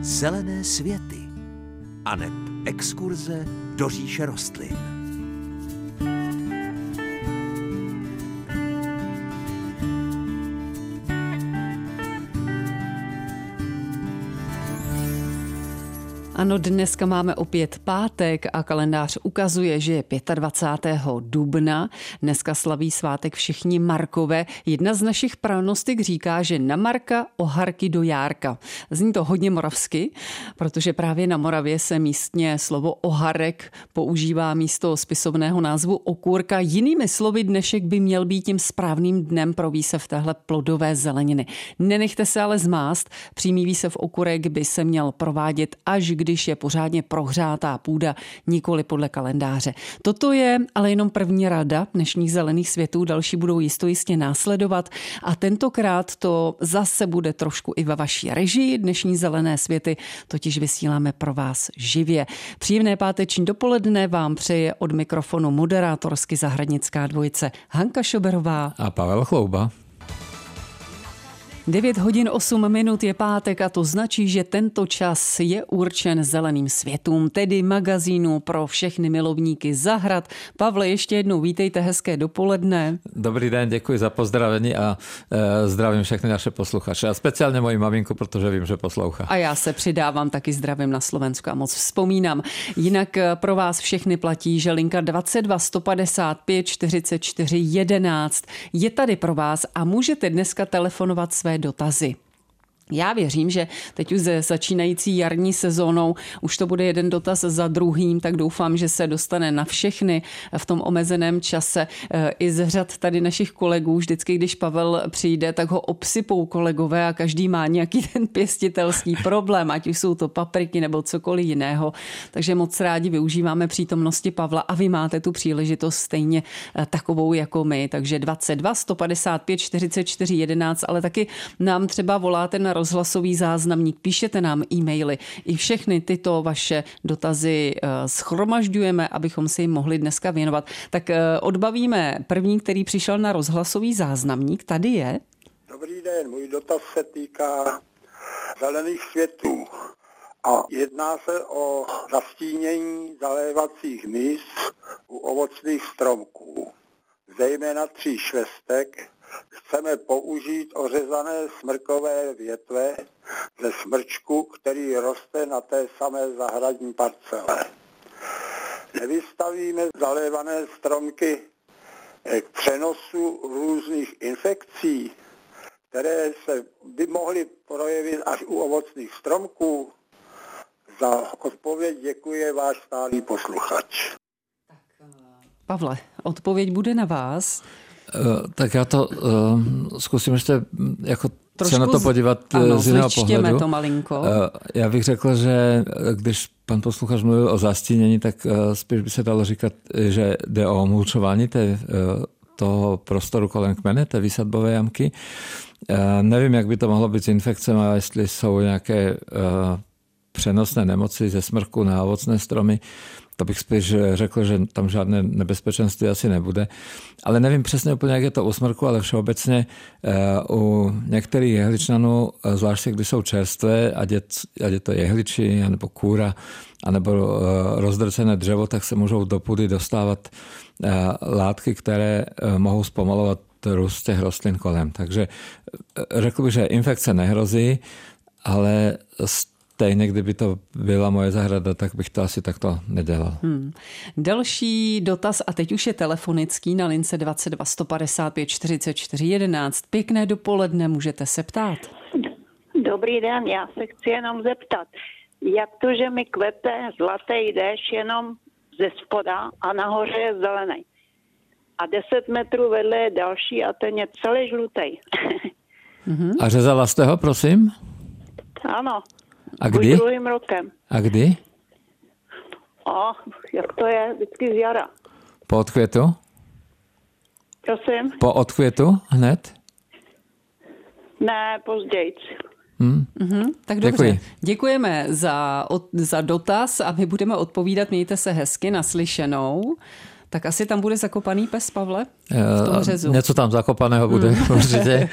Zelené světy aneb exkurze do říše rostlin. Ano, dneska máme opět pátek a kalendář ukazuje, že je 25. dubna. Dneska slaví svátek všichni Markové. Jedna z našich prognostik říká, že na Marka oharky do járka. Zní to hodně moravsky, protože právě na Moravě se místně slovo oharek používá místo spisovného názvu okurka. Jinými slovy, dnešek by měl být tím správným dnem pro výsev téhle plodové zeleniny. Nenechte se ale zmást, přímý výsev okurek by se měl provádět až když je pořádně prohřátá půda, nikoli podle kalendáře. Toto je ale jenom první rada dnešních zelených světů, další budou jistě následovat a tentokrát to zase bude trošku i ve vaší režii. Dnešní zelené světy totiž vysíláme pro vás živě. Příjemné páteční dopoledne vám přeje od mikrofonu moderátorsky zahradnická dvojice Hanka Šoberová a Pavel Chlouba. 9 hodin 8 minut je pátek a to značí, že tento čas je určen zeleným světům, tedy magazínu pro všechny milovníky zahrad. Pavle, ještě jednou vítejte, hezké dopoledne. Dobrý den, děkuji za pozdravení a zdravím všechny naše posluchače a speciálně moji maminku, protože vím, že poslouchá. A já se přidávám, taky zdravím na Slovensku a moc vzpomínám. Jinak pro vás všechny platí, že linka 22 155 44 11 je tady pro vás a můžete dneska telefonovat své dotazy. Já věřím, že teď už se začínající jarní sezónou už to bude jeden dotaz za druhým, tak doufám, že se dostane na všechny v tom omezeném čase. I z řad tady našich kolegů, vždycky, když Pavel přijde, tak ho obsypou kolegové a každý má nějaký ten pěstitelský problém, ať už jsou to papriky nebo cokoliv jiného. Takže moc rádi využíváme přítomnosti Pavla a vy máte tu příležitost stejně takovou jako my. Takže 22 155 44 11, ale taky nám třeba voláte na rozhlasový záznamník, píšete nám e-maily. I všechny tyto vaše dotazy shromažďujeme, abychom si jim mohli dneska věnovat. Tak odbavíme první, který přišel na rozhlasový záznamník. Tady je. Dobrý den, můj dotaz se týká zelených světů. A jedná se o zastínění zalévacích míst u ovocných stromků. Zejména 3 švestek chceme použít ořezané smrkové větve ze smrčku, který roste na té samé zahradní parcele. Nevystavíme zalévané stromky k přenosu různých infekcí, které se by mohly projevit až u ovocných stromků? Za odpověď děkuje váš stálý posluchač. Pavle, odpověď bude na vás. Tak já to zkusím ještě jako se na to podívat z jiného pohledu. To malinko. Já bych řekl, že když pan posluchač mluvil o zastínění, tak spíš by se dalo říkat, že jde o mulčování toho prostoru kolem kmene, té výsadbové jamky. Nevím, jak by to mohlo být s infekcemi, a jestli jsou nějaké přenosné nemoci ze smrku na ovocné stromy. To bych spíš řekl, že tam žádné nebezpečenství asi nebude. Ale nevím přesně úplně, jak je to u smrku, ale všeobecně u některých jehličnanů, zvláště když jsou čerstvé, ať je to jehličí, nebo kůra, anebo rozdrcené dřevo, tak se můžou do půdy dostávat látky, které mohou zpomalovat růst těch rostlin kolem. Takže řekl bych, že infekce nehrozí, ale stejně, kdyby to byla moje zahrada, tak bych to asi takto nedělal. Další dotaz, a teď už je telefonický na lince 22 155 44 11. Pěkné dopoledne, můžete se ptát. Dobrý den, já se chci jenom zeptat, jak to, že mi kvete zlatý déšť jenom ze spoda a nahoře je zelený. A 10 metrů vedle je další a ten je celý žlutý. A řezala jste ho, prosím? Ano. A kdy? Druhým rokem. A kdy? Jak to je? Vždycky z jara. Po odkvětu? Prosím? Po odkvětu hned? Ne, později. Tak dobře. Děkuji. Děkujeme za dotaz a my budeme odpovídat. Mějte se hezky, naslyšenou. Tak asi tam bude zakopaný pes, Pavle? Něco tam zakopaného bude určite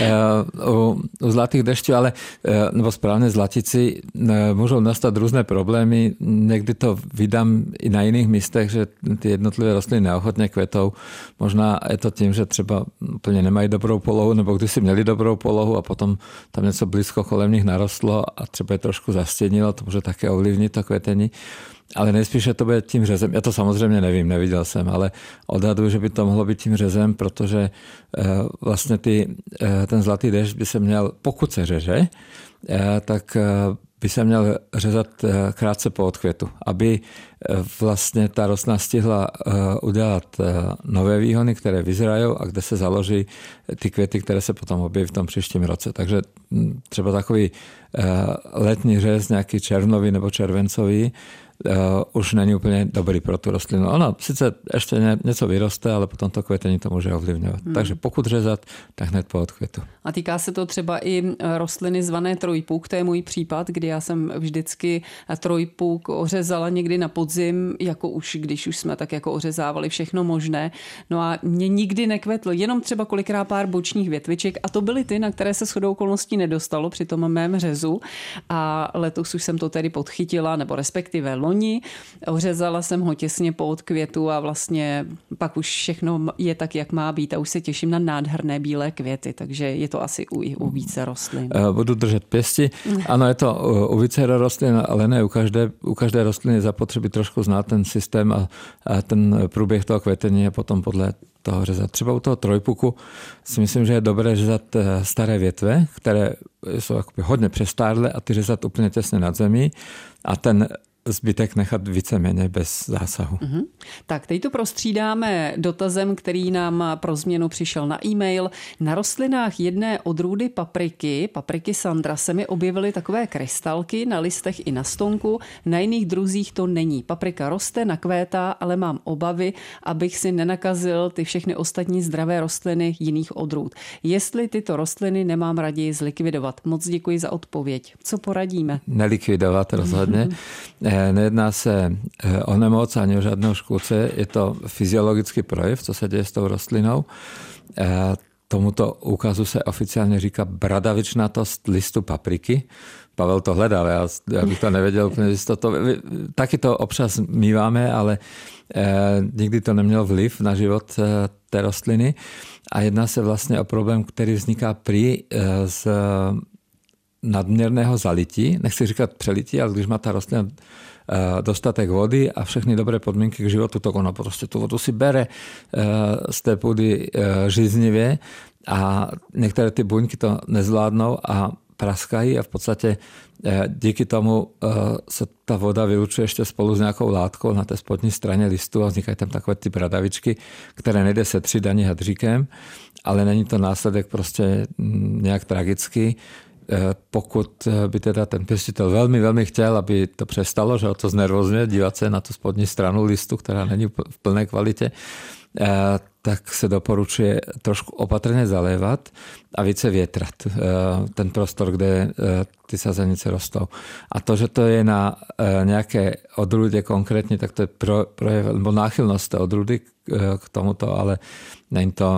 u zlatých dešťov, ale nebo správne zlatici môžu nastať rôzne problémy. Niekdy to vydám i na iných místech, že tie jednotlivé rostliny neochotne kvetou. Možná je to tým, že třeba úplne nemají dobrou polohu, nebo když si měli dobrou polohu a potom tam něco blízko kolem nich narostlo a třeba je trošku zastěnilo, to může také ovlivnit to kvetení. Ale nejspíš, že to bude tím řezem. Já to samozřejmě nevím, neviděl jsem, ale odhaduji, že by to mohlo být tím řezem, protože vlastně ten zlatý déšť by se měl, pokud se řeže, tak by se měl řezat krátce po odkvětu, aby vlastně ta rostlina stihla udělat nové výhony, které vyzrají a kde se založí ty květy, které se potom objeví v tom příštím roce. Takže třeba takový letní řez, nějaký červnový nebo červencový, už není úplně dobrý pro tu rostlinu. Ona sice ještě něco vyroste, ale potom to kvetení to může ovlivňovat. Takže pokud řezat, tak hned po odkvětu. A týká se to třeba i rostliny zvané trojpůk, to je můj případ, kdy já jsem vždycky trojpůk ořezala někdy na podzim, jako už, když už jsme tak jako ořezávali všechno možné. No a mě nikdy nekvetl, jenom třeba kolikrát pár bočních větviček a to byly ty, na které se shodou okolností nedostalo při tom mém řezu. A letos už jsem to tedy podchytila, nebo respektive loni. Ořezala jsem ho těsně po odkvětu a vlastně pak už všechno je tak, jak má být a už se těším na nádherné bílé květy, takže je to asi u více rostlin. Budu držet pěsti. Ano, je to u více rostlin, ale ne u každé rostliny zapotřebí trošku znát ten systém a ten průběh toho kvetení a potom podle toho řezat. Třeba u toho trojpuku si myslím, že je dobré řezat staré větve, které jsou hodně přestárlé a ty řezat úplně těsně nad zemí a ten zbytek nechat víceméně bez zásahu. Tak, teď to prostřídáme dotazem, který nám pro změnu přišel na e-mail. Na rostlinách jedné odrůdy papriky Sandra, se mi objevily takové krystalky na listech i na stonku. Na jiných druzích to není. Paprika roste, nakvétá, ale mám obavy, abych si nenakazil ty všechny ostatní zdravé rostliny jiných odrůd. Jestli tyto rostliny nemám raději zlikvidovat. Moc děkuji za odpověď. Co poradíme? Nelikvidovat rozhodně. Nejedná se o nemoc ani o žádného škůdce, je to fyziologický projev, co se děje s tou rostlinou. Tomuto úkazu se oficiálně říká bradavičnatost listu papriky. Pavel to hledal, já bych to nevěděl úplně jistotou. Taky to občas míváme, ale nikdy to nemělo vliv na život té rostliny. A jedná se vlastně o problém, který vzniká z nadměrného zalití, nechci říkat přelití, ale když má ta rostlina dostatek vody a všechny dobré podmínky k životu, tak ona prostě tu vodu si bere z té půdy žíznivě a některé ty buňky to nezvládnou a praskají a v podstatě díky tomu se ta voda vylučuje ještě spolu s nějakou látkou na té spodní straně listu a vznikají tam takové ty bradavičky, které nejde setřít ani hadříkem, ale není to následek prostě nějak tragický. Pokud by teda ten pěstitel velmi, velmi chtěl, aby to přestalo, že ho to znervozňuje, dívat se na tu spodní stranu listu, která není v plné kvalitě, tak se doporučuje trošku opatrně zalévat a více větrat ten prostor, kde ty sazenice rostou. A to, že to je na nějaké odrůdě konkrétně, tak to je projev, nebo náchylnost té odrůdy k tomuto, ale není to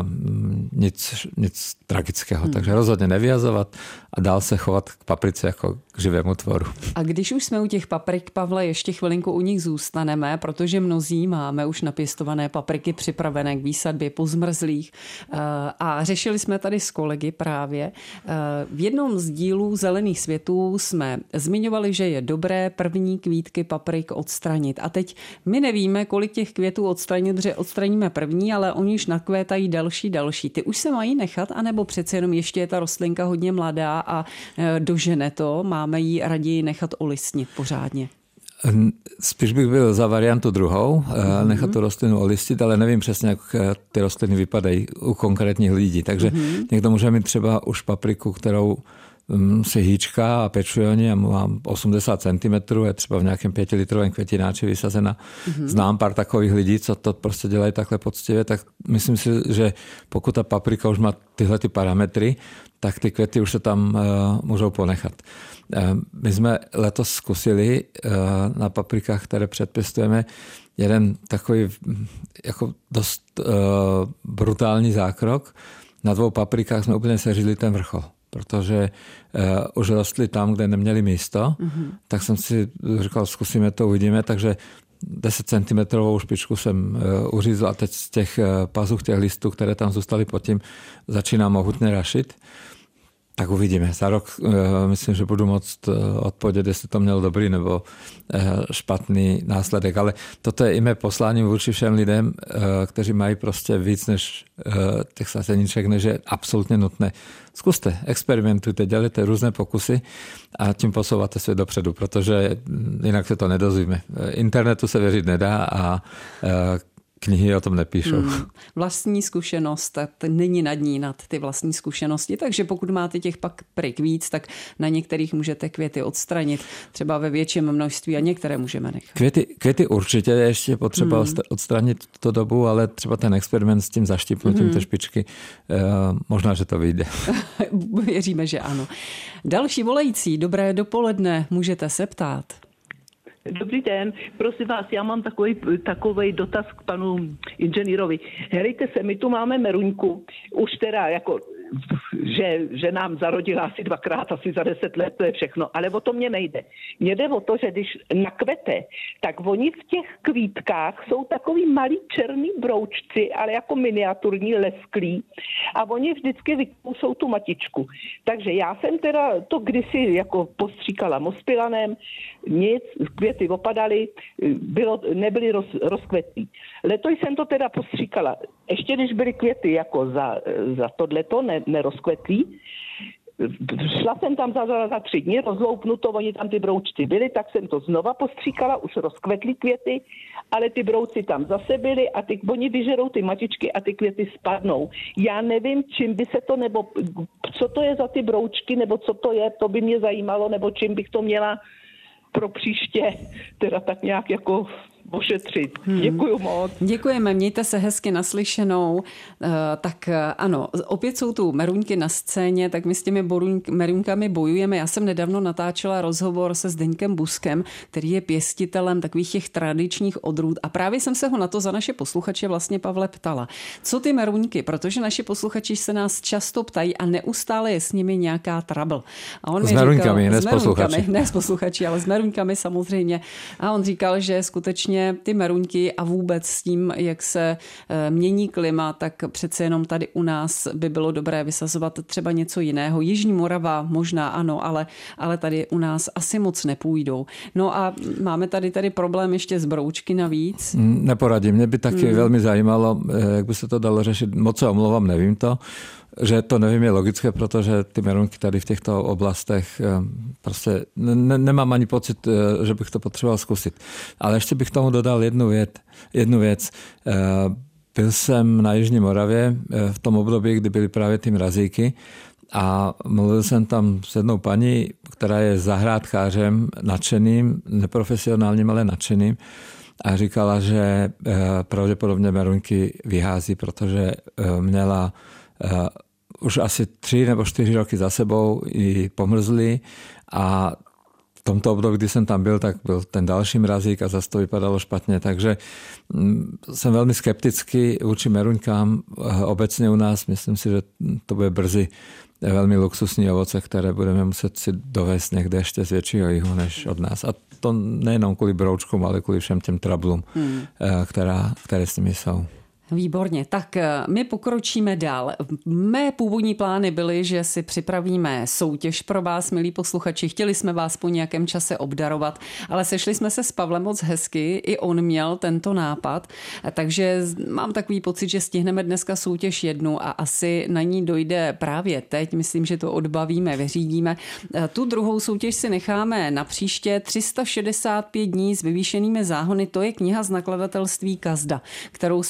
nic tragického. Takže rozhodně nevyjazovat a dál se chovat k paprice jako k živému tvoru. A když už jsme u těch paprik, Pavle, ještě chvilinku u nich zůstaneme, protože mnozí máme už napěstované papriky připravené k výsadbě po zmrzlých. A řešili jsme tady s kolegy právě. V jednom z dílů Zelených světů jsme zmiňovali, že je dobré první kvítky paprik odstranit. A teď my nevíme, kolik těch květů odstranit, že odstraníme první, ale oni už nakvétají další. Ty už se mají nechat, anebo přece jenom ještě je ta rostlinka hodně mladá a dožene to, máme ji raději nechat olistnit pořádně? Spíš bych byl za variantu druhou, nechat tu rostlinu olistit, ale nevím přesně, jak ty rostliny vypadají u konkrétních lidí. Takže někdo může mít třeba už papriku, kterou si hýčka a pečuje o ní a mám 80 cm, je třeba v nějakém 5-litrovém květináči vysazena. Znám pár takových lidí, co to prostě dělají takhle poctivě, tak myslím si, že pokud ta paprika už má tyhle ty parametry, tak ty květy už se tam můžou ponechat. My jsme letos zkusili na paprikách, které předpěstujeme, jeden takový jako dost brutální zákrok. Na 2 paprikách jsme úplně seřili ten vrchol, protože už rostly tam, kde neměli místo, tak jsem si říkal, zkusíme to, uvidíme, takže 10 cm špičku jsem uřízl a teď z těch pazuch, těch listů, které tam zůstaly pod tím, začíná mohutně rašit. Tak uvidíme. Za rok myslím, že budu moct odpovědět, jestli to mělo dobrý nebo špatný následek. Ale toto je i mé poslání vůči všem lidem, kteří mají prostě víc než těch sazeníček, než je absolutně nutné. Zkuste, experimentujte, dělejte různé pokusy a tím posouváte svět dopředu, protože jinak se to nedozvíme. Internetu se věřit nedá a knihy o tom nepíšou. Vlastní zkušenost, není nad ní nad ty vlastní zkušenosti, takže pokud máte těch paprik víc, tak na některých můžete květy odstranit, třeba ve větším množství a některé můžeme nechat. Květy určitě je ještě potřeba odstranit tu dobu, ale třeba ten experiment s tím zaštípnutím té špičky, možná, že to vyjde. Věříme, že ano. Další volající, dobré dopoledne, můžete se ptát. Dobrý den, prosím vás, já mám takový dotaz k panu inženýrovi. Helejte se, my tu máme meruňku, už teda jako, že nám zarodila asi 2krát, asi za 10 let, to je všechno, ale o to mě nejde. Mně jde o to, že když nakvete, tak oni v těch kvítkách jsou takový malý černý broučci, ale jako miniaturní, lesklí a oni vždycky vykousou tu matičku. Takže já jsem teda to kdysi jako postříkala mospilanem, nic, květy opadaly, nebyly rozkvetlí. Letos jsem to teda postříkala. Ještě když byly květy jako za tohleto nerozkvetlí, šla jsem tam za 3 dny, rozloupnu to, oni tam ty broučci byly, tak jsem to znova postříkala, už rozkvetlí květy, ale ty brouci tam zase byly a oni vyžerou ty matičky a ty květy spadnou. Já nevím, čím by se to, nebo co to je za ty broučky, nebo co to je, to by mě zajímalo, nebo čím bych to měla pro příště teda tak nějak jako ošetřit. Děkuju moc. Děkujeme, mějte se hezky naslyšenou. Tak ano, opět jsou tu meruňky na scéně, tak my s těmi meruňkami bojujeme. Já jsem nedávno natáčela rozhovor se Zdeňkem Buskem, který je pěstitelem takových těch tradičních odrůd a právě jsem se ho na to za naše posluchače vlastně, Pavle, ptala. Co ty meruňky? Protože naši posluchači se nás často ptají a neustále je s nimi nějaká trouble. A on s meruňkami, ne s posluchači. Ne s posluchači, ale s meruňkami samozřejmě. A on říkal, že skutečně ty meruňky a vůbec s tím, jak se mění klima, tak přece jenom tady u nás by bylo dobré vysazovat třeba něco jiného. Jižní Morava možná ano, ale tady u nás asi moc nepůjdou. No a máme tady problém ještě z broučky navíc. Neporadím, mě by taky velmi zajímalo, jak by se to dalo řešit. Moc se omlouvám, nevím to. Že to nevím, je logické, protože ty meruňky tady v těchto oblastech prostě nemám ani pocit, že bych to potřeboval zkusit. Ale ještě bych tomu dodal jednu věc. Byl jsem na Jižní Moravě v tom období, kdy byly právě ty mrazíky a mluvil jsem tam s jednou paní, která je zahrádkářem nadšeným, neprofesionálním, ale nadšeným a říkala, že pravděpodobně meruňky vyhází, protože měla už asi 3 nebo 4 roky za sebou i pomrzli a v tomto období, kdy jsem tam byl, tak byl ten další mrazík a zase to vypadalo špatně. Takže jsem velmi skeptický vůči meruňkám obecně u nás. Myslím si, že to bude brzy velmi luxusní ovoce, které budeme muset si dovést někde ještě z většího jihu než od nás. A to nejenom kvůli broučkům, ale kvůli všem těm trablům, které s nimi jsou. Výborně, tak my pokročíme dál. Mé původní plány byly, že si připravíme soutěž pro vás, milí posluchači. Chtěli jsme vás po nějakém čase obdarovat, ale sešli jsme se s Pavlem moc hezky, i on měl tento nápad, takže mám takový pocit, že stihneme dneska soutěž jednu a asi na ní dojde právě teď. Myslím, že to odbavíme, vyřídíme. Tu druhou soutěž si necháme na příště. 365 dní s vyvýšenými záhony, to je kniha z nakladatelství Kazda, kterou jsem chtěla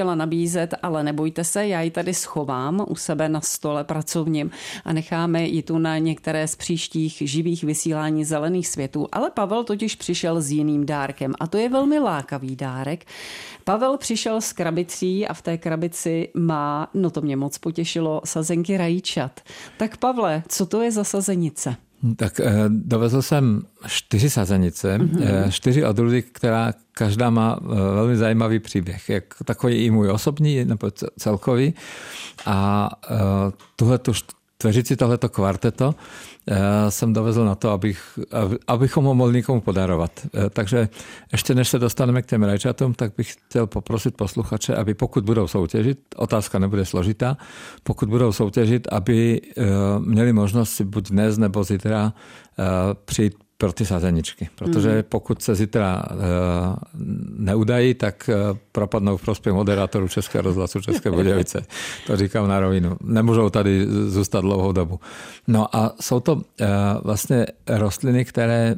chtěla nabízet, ale nebojte se, já ji tady schovám u sebe na stole pracovním a necháme ji tu na některé z příštích živých vysílání Zelených světů. Ale Pavel totiž přišel s jiným dárkem a to je velmi lákavý dárek. Pavel přišel s krabicí a v té krabici má, no to mě moc potěšilo, sazenky rajčat. Tak Pavle, co to je za sazenice? Tak dovezl jsem 4 sazenice, 4 odrůdy, která každá má velmi zajímavý příběh. Jak takový i můj osobní nebo celkový. A tuhletu čtveřici, tohleto kvarteto jsem dovezl na to, abychom ho mohli někomu podarovat. Takže ještě než se dostaneme k těm rajčatům, tak bych chtěl poprosit posluchače, aby pokud budou soutěžit, otázka nebude složitá, pokud budou soutěžit, aby měli možnost si buď dnes nebo zítra přijít pro ty sazeničky. Protože pokud se zítra neudají, tak propadnou v prospěch moderátorů Českého rozhlasu České Budějovice. To říkám na rovinu. Nemůžou tady zůstat dlouhou dobu. No a jsou to vlastně rostliny, které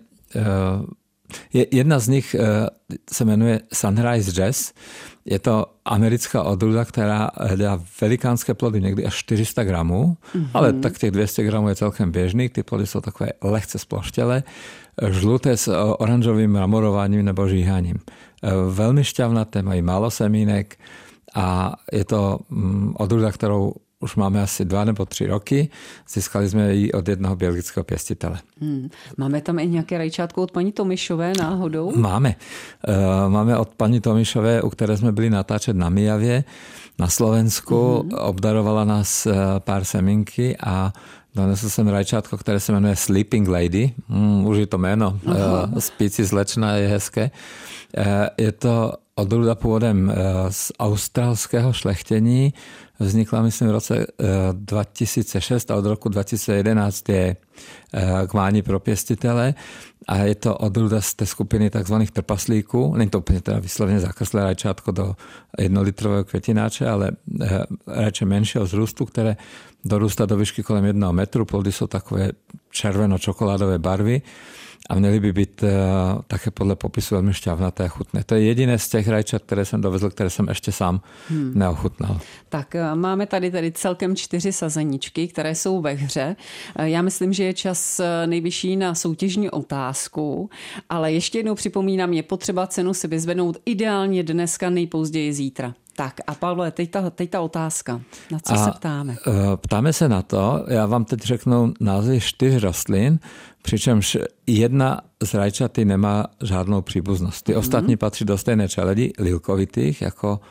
jedna z nich se jmenuje Sunrise Jazz. Je to americká odrůda, která dá velikánské plody, někdy až 400 gramů, ale tak těch 200 gramů je celkem běžný. Ty plody jsou takové lehce sploštělé, žluté s oranžovým mramorováním nebo žíháním. Velmi šťavnaté, mají málo semínek a je to odrůda, kterou už máme asi 2 nebo 3 roky. Získali jsme ji od jednoho belgického pěstitele. Máme tam i nějaké rajčátko od paní Tomišové náhodou? Máme. Máme od paní Tomišové, u které jsme byli natáčet na Mijavě, na Slovensku. Obdarovala nás pár semínky a donesl jsem rajčátko, které se jmenuje Sleeping Lady. Už je to jméno. Spící slečna je hezké. Je to odrůda původem z australského šlechtění. Vznikla, myslím, v roce 2006 a od roku 2011 je k mání pro pěstitele a je to odrůda z té skupiny takzvaných trpaslíků. Není to úplně teda vysloveně zakrslé rajčátko do 1-litrového květináče, ale rajče menšího zrůstu, které dorůstá do výšky kolem 1 metru. Plody jsou takové červeno-čokoládové barvy a měly by být také podle popisu velmi šťavnaté a chutné. To je jediné z těch rajčat, které jsem dovezl, které jsem ještě sám neochutnal. Tak máme tady celkem 4 sazeničky, které jsou ve hře. Já myslím, že je čas nejvyšší na soutěžní otázku, ale ještě jednou připomínám, je potřeba cenu si vyzvednout ideálně dneska, nejpozději zítra. Tak a Pavle, teď ta otázka. Na co se ptáme? Ptáme se na to, já vám teď řeknu názvy 4 rostlin, přičemž jedna z rajčaty nemá žádnou příbuznost. Ty ostatní patří do stejné čeledi, lilkovitých,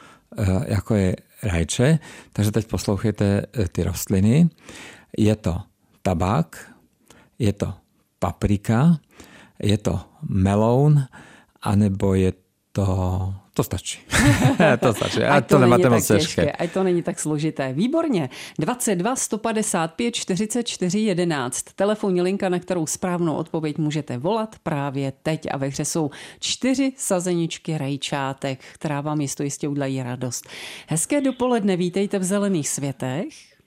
jako je rajče. Takže teď poslouchejte ty rostliny. Je to tabák, je to paprika, je to meloun, anebo je to... To stačí. To stačí. Ať to nemáte moc těžké. Ať to není tak složité. Výborně. 22 155 44 11. Telefonní linka, na kterou správnou odpověď můžete volat právě teď. A ve hře jsou 4 sazeničky rajčátek, která vám jistě udělají radost. Hezké dopoledne, vítejte v Zelených světech.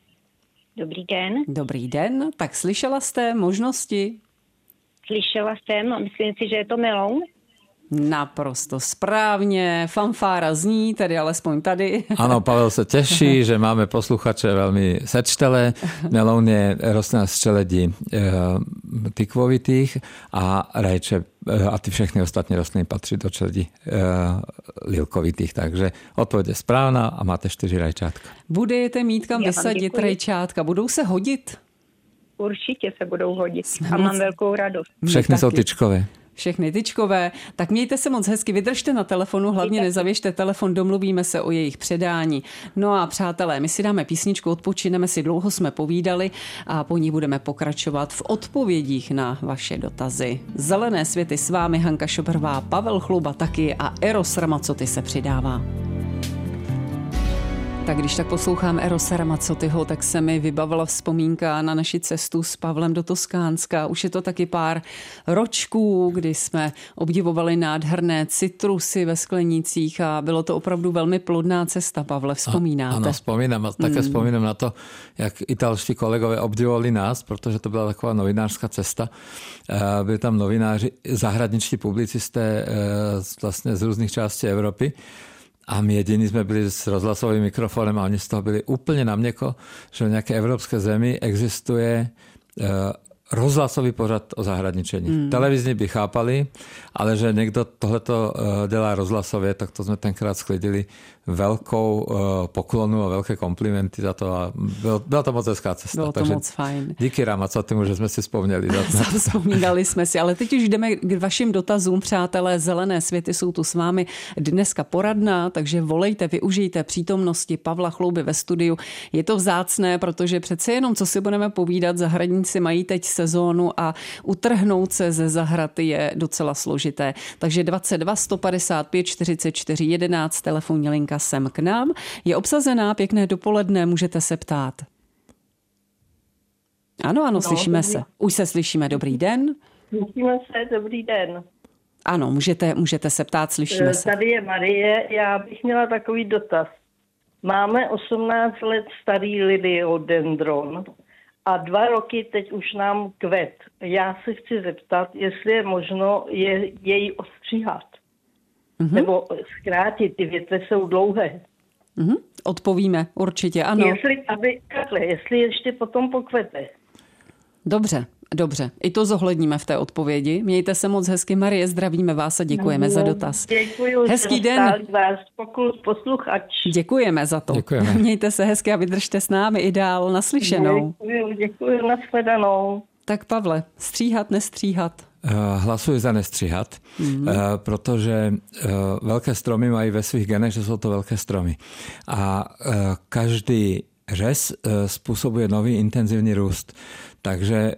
Dobrý den. Dobrý den. Tak slyšela jste možnosti? Slyšela jsem a myslím si, že je to meloun. Naprosto správně, fanfára zní, tedy alespoň tady. Ano, Pavel se těší, že máme posluchače velmi sečtelé. Meloun je rostlina z čeledí tykvovitých a rajče a ty všechny ostatní rostliny patří do čeledí lilkovitých. Takže odpověď je správná a máte 4 rajčátka. Budete mít kam vysadit rajčátka, budou se hodit? Určitě se budou hodit a mám velkou radost. Všechny jsou tyčkové. Všechny tyčkové. Tak mějte se moc hezky, vydržte na telefonu, hlavně nezavěšte telefon, domluvíme se o jejich předání. No a přátelé, my si dáme písničku, odpočineme si, dlouho jsme povídali a po ní budeme pokračovat v odpovědích na vaše dotazy. Zelené světy s vámi Hanka Šobrová, Pavel Chluba taky a Eros Ramazzotti se přidává. Tak když tak poslouchám Erose Ramazzottiho, tak se mi vybavila vzpomínka na naši cestu s Pavlem do Toskánska. Už je to taky pár ročků, kdy jsme obdivovali nádherné citrusy ve sklenících a bylo to opravdu velmi plodná cesta, Pavle, vzpomínáte? Ano, vzpomínám. Také vzpomínám na to, jak italští kolegové obdivovali nás, protože to byla taková novinářská cesta. Byli tam novináři, zahraniční publicisté vlastně z různých částí Evropy. a my jediní jsme byli s rozhlasovým mikrofonem a oni z toho byli úplně na měko, že v nějaké evropské zemi existuje rozhlasový pořad o zahradničení. Televizní by chápali, ale že někdo tohleto dělá rozhlasově, tak to jsme tenkrát sklidili velkou poklonu a velké komplimenty za to a byla to moc hezká cesta. Bylo to takže moc fajn. Díky Ramacatimu, že jsme si vzpomněli. Vzpomínali jsme si, ale teď už jdeme k vašim dotazům, přátelé. Zelené světy jsou tu s vámi dneska poradná, takže volejte, využijte přítomnosti Pavla Chlouby ve studiu. Je to vzácné, protože přece jenom, co si budeme povídat, zahradníci mají teď sezónu a utrhnout se ze zahrad je docela složité. Takže 22 155 44 11 telefonní linka sem k nám. Je obsazená, pěkné dopoledne, můžete se ptát. Ano, slyšíme se. Už se slyšíme, dobrý den. Slyšíme se, dobrý den. Ano, můžete se ptát, slyšíme se. Tady je Marie, já bych měla takový dotaz. Máme 18 let starý liliodendron a 2 roky teď už nám kvet. Já se chci zeptat, jestli je možno jej ostříhat. Nebo zkrátit, ty větve jsou dlouhé. Odpovíme, určitě, ano. Jestli ještě potom pokvete. Dobře. I to zohledníme v té odpovědi. Mějte se moc hezky, Marie, zdravíme vás a děkujeme za dotaz. Děkuji. Hezký den. Vás posluchač. Děkujeme za to. Děkujeme. Mějte se hezky a vydržte s námi i dál. Naslyšenou. Děkuji, nashledanou. Tak Pavle, stříhat, nestříhat? Hlasuji za nestříhat, protože velké stromy mají ve svých genech, že jsou to velké stromy. A každý řez způsobuje nový intenzivní růst. Takže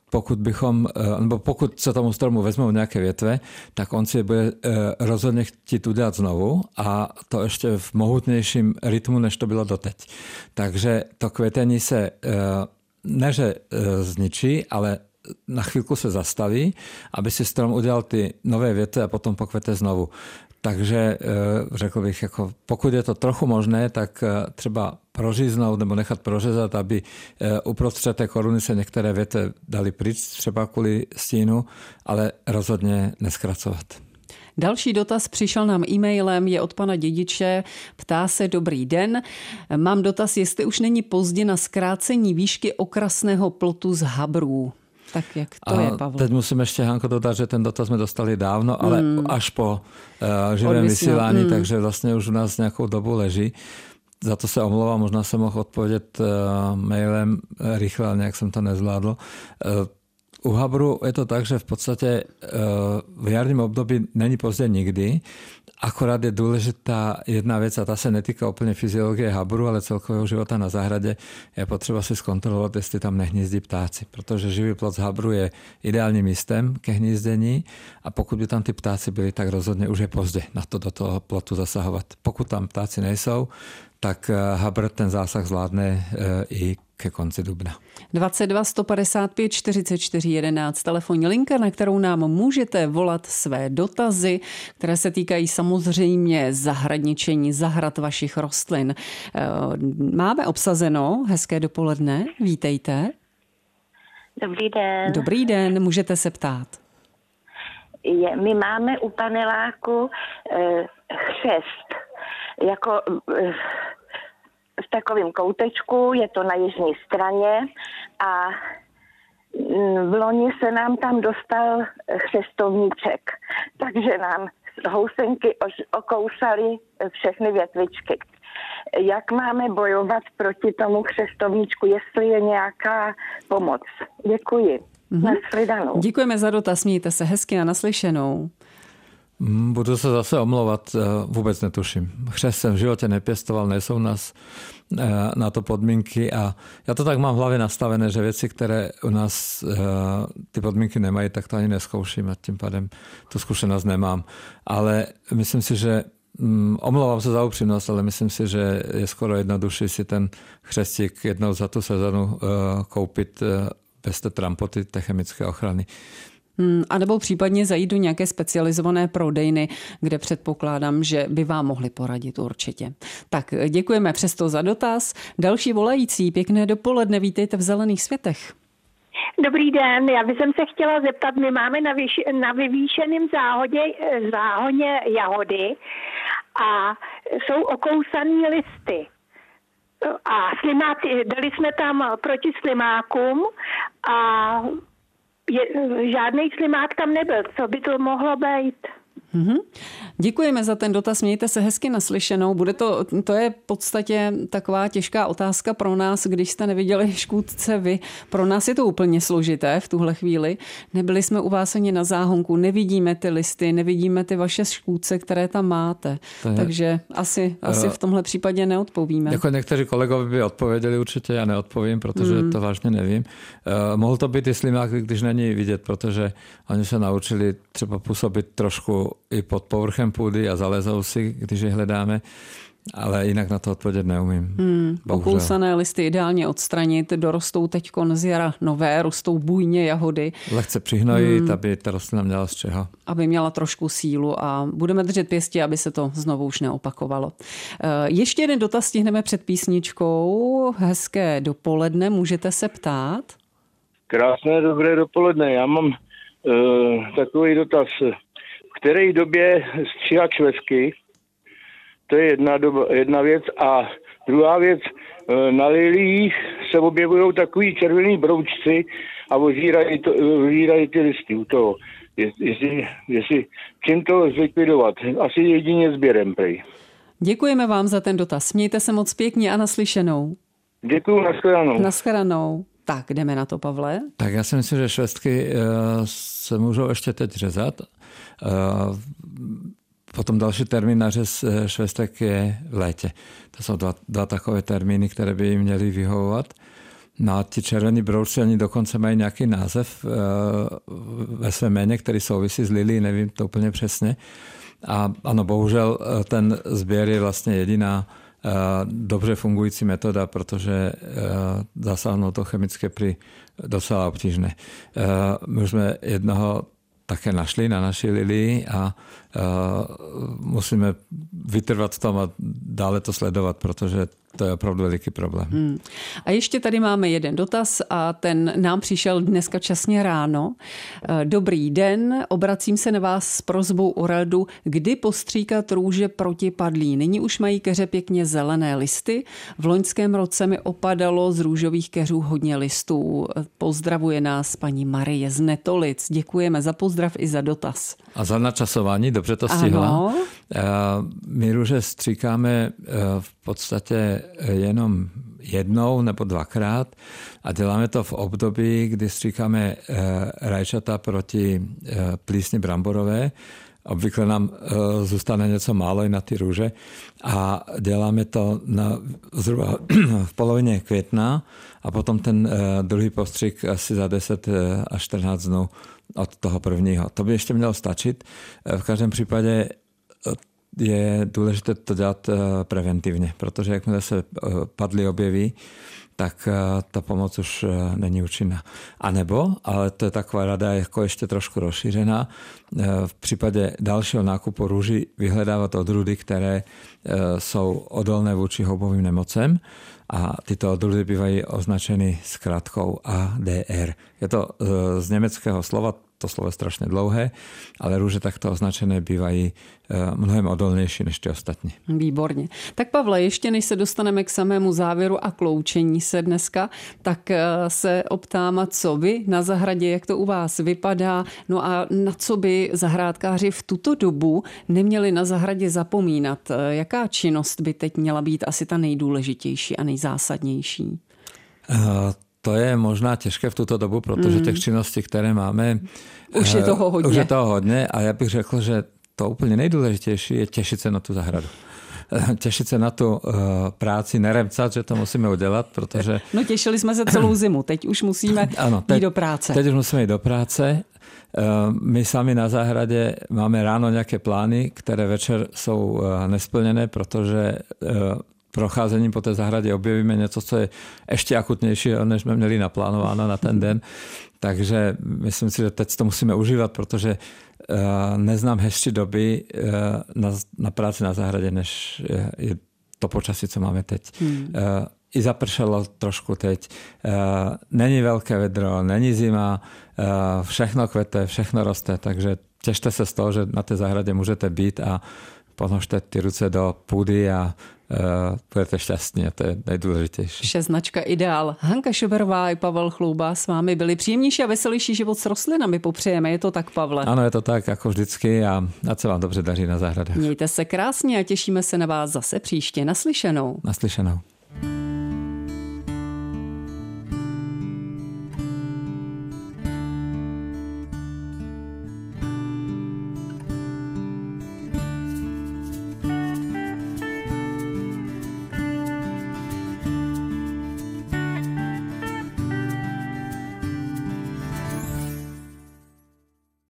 pokud se tomu stromu vezmou nějaké větve, tak on si bude rozhodně chtít udělat znovu a to ještě v mohutnějším rytmu, než to bylo doteď. Takže to kvetení se ne, že zničí, ale na chvilku se zastaví, aby si strom udělal ty nové větve a potom pokvete znovu. Takže řekl bych, jako pokud je to trochu možné, tak třeba proříznout nebo nechat prořezat, aby uprostřed té koruny se některé větve dali pryč, třeba kvůli stínu, ale rozhodně neskracovat. Další dotaz přišel nám e-mailem, je od pana Dědiče, ptá se: dobrý den, mám dotaz, jestli už není pozdě na zkrácení výšky okrasného plotu z habrů. Tak jak to je, Pavle? Teď musím ještě, Hanko, dodat, že ten dotaz jsme dostali dávno, ale až po živém vysílání, takže vlastně už u nás nějakou dobu leží. Za to se omlouvám, možná jsem mohl odpovědět mailem rychle, ale nějak jsem to nezvládl. U habru je to tak, že v podstatě v jarním období není pozdě nikdy, akorát je důležitá jedna věc a ta se netýká úplně fyziologie habru, ale celkového života na zahradě. Je potřeba si zkontrolovat, jestli tam nehnízdí ptáci, protože živý plot z habru je ideálním místem ke hnízdění a pokud by tam ty ptáci byli, tak rozhodně už je pozdě na to do toho plotu zasahovat. Pokud tam ptáci nejsou, tak habr ten zásah zvládne i ke konci dubna. 22 155 44 11 telefonní linka, na kterou nám můžete volat své dotazy, které se týkají samozřejmě zahradničení, zahrad vašich rostlin. Máme obsazeno, hezké dopoledne, vítejte. Dobrý den. Dobrý den, můžete se ptát. My máme u paneláku chřest, jako v takovém koutečku, je to na jižní straně a v loni se nám tam dostal chřestovníček, takže nám housenky okousaly všechny větvičky. Jak máme bojovat proti tomu chřestovníčku, jestli je nějaká pomoc? Děkuji. Nashledanou. Děkujeme za dotaz, mějte se hezky a naslyšenou. Budu se zase omlouvat, vůbec netuším. Chřest jsem v životě nepěstoval, nejsou nás na to podmínky a já to tak mám v hlavě nastavené, že věci, které u nás ty podmínky nemají, tak to ani neskouším a tím pádem tu zkušenost nemám. Ale myslím si, že omlouvám se za upřímnost, ale myslím si, že je skoro jednodušší si ten chřestík jednou za tu sezonu koupit bez té trampoty, té chemické ochrany. A nebo případně zajít do nějaké specializované prodejny, kde předpokládám, že by vám mohli poradit určitě. Tak děkujeme přesto za dotaz. Další volající, pěkné dopoledne, vítejte v Zelených světech. Dobrý den, já bych se chtěla zeptat, my máme na vyvýšeném záhoně jahody a jsou okousaný listy. A dali jsme tam proti slimákům a žádný slimák tam nebyl. Co by to mohlo být? Děkujeme za ten dotaz, mějte se hezky naslyšenou. To je v podstatě taková těžká otázka pro nás, když jste neviděli škůdce vy. Pro nás je to úplně složité v tuhle chvíli. Nebyli jsme u vás ani na záhonku, nevidíme ty listy, nevidíme ty vaše škůdce, které tam máte. Takže asi v tomhle případě neodpovíme. Jako někteří kolegové by odpověděli určitě, já neodpovím, protože to vážně nevím. Mohl to být i slimák, když není vidět, protože oni se naučili třeba působit trošku i pod povrchem půdy a zalezou si, když je hledáme, ale jinak na to odpovědět neumím. Okousané listy ideálně odstranit, dorostou teďkon z jara nové, rostou bujně jahody. Lehce přihnojit, aby ta rostlina měla z čeho. Aby měla trošku sílu a budeme držet pěstí, aby se to znovu už neopakovalo. Ještě jeden dotaz stihneme před písničkou. Hezké dopoledne, můžete se ptát? Krásné, dobré dopoledne. Já mám takový dotaz. V které době stříhat švestky, to je jedna věc. A druhá věc, na liliích se objevují takový červený broučci a ožírají ty listy u toho. Jestli čím to zlikvidovat? Asi jedině sběrem, prej. Děkujeme vám za ten dotaz. Mějte se moc pěkně a naslyšenou. Děkuju, nashledanou. Nashledanou. Tak, jdeme na to, Pavle. Tak já si myslím, že švestky se můžou ještě teď řezat. Potom další termín na řez švestek je v létě. To jsou dva takové termíny, které by jim měly vyhovovat. No a ti červení broučci, oni dokonce mají nějaký název ve svém jméně, který souvisí s lilí, nevím to úplně přesně. A ano, bohužel ten sběr je vlastně jediná dobře fungující metoda, protože zasáhnout to chemické prý docela obtížné. My už jsme jednoho také našli na naší lilii a musíme vytrvat v tom a dále to sledovat, protože to je opravdu veliký problém. A ještě tady máme jeden dotaz a ten nám přišel dneska časně ráno. Dobrý den, obracím se na vás s prosbou o radu, kdy postříkat růže proti padlí. Nyní už mají keře pěkně zelené listy. V loňském roce mi opadalo z růžových keřů hodně listů. Pozdravuje nás paní Marie z Netolic. Děkujeme za pozdrav i za dotaz. A za načasování, dobře to stihla. Ano. My růže stříkáme v podstatě jenom jednou nebo dvakrát a děláme to v období, kdy stříkáme rajčata proti plísni bramborové. Obvykle nám zůstane něco málo i na ty růže a děláme to zhruba v polovině května a potom ten druhý postřik asi za 10 až 14 dnů od toho prvního. To by ještě mělo stačit. V každém případě je důležité to dělat preventivně, protože jakmile se padly objeví, tak ta pomoc už není účinná. A nebo, ale to je taková rada jako ještě trošku rozšířená, v případě dalšího nákupu růží vyhledávat odrůdy, které jsou odolné vůči houbovým nemocem a tyto odrůdy bývají označeny zkratkou ADR. Je to z německého slova, to slovo je strašně dlouhé, ale růže takto označené bývají mnohem odolnější než ty ostatní. Výborně. Tak Pavle, ještě než se dostaneme k samému závěru a kloučení se dneska, tak se optám, co vy na zahradě, jak to u vás vypadá, no a na co by zahrádkáři v tuto dobu neměli na zahradě zapomínat. Jaká činnost by teď měla být asi ta nejdůležitější a nejzásadnější? To je možná těžké v tuto dobu, protože těch činností, které máme, už je toho hodně. Už je toho hodně a já bych řekl, že to úplně nejdůležitější je těšit se na tu zahradu. Těšit se na tu práci, neremcat, že to musíme udělat, protože... No těšili jsme se celou zimu, teď už musíme jít do práce. Teď už musíme jít do práce. My sami na zahradě máme ráno nějaké plány, které večer jsou nesplněné, protože procházením po té zahradě objevíme něco, co je ještě akutnější, než jsme měli naplánováno na ten den. Takže myslím si, že teď to musíme užívat, protože neznám hezčí doby na práci na zahradě, než je to počasí, co máme teď. I zapršelo trošku teď. Není velké vedro, není zima, všechno kvete, všechno roste, takže těšte se z toho, že na té zahradě můžete být a ponožte ty ruce do půdy a budete šťastní, a to je nejdůležitější. Vše značka Ideál. Hanka Šuberová i Pavel Chlouba s vámi byli. Příjemnější a veselější život s rostlinami popřejeme. Je to tak, Pavle? Ano, je to tak, jako vždycky, a ať se vám dobře daří na zahradách. Mějte se krásně a těšíme se na vás zase příště. Naslyšenou. Naslyšenou.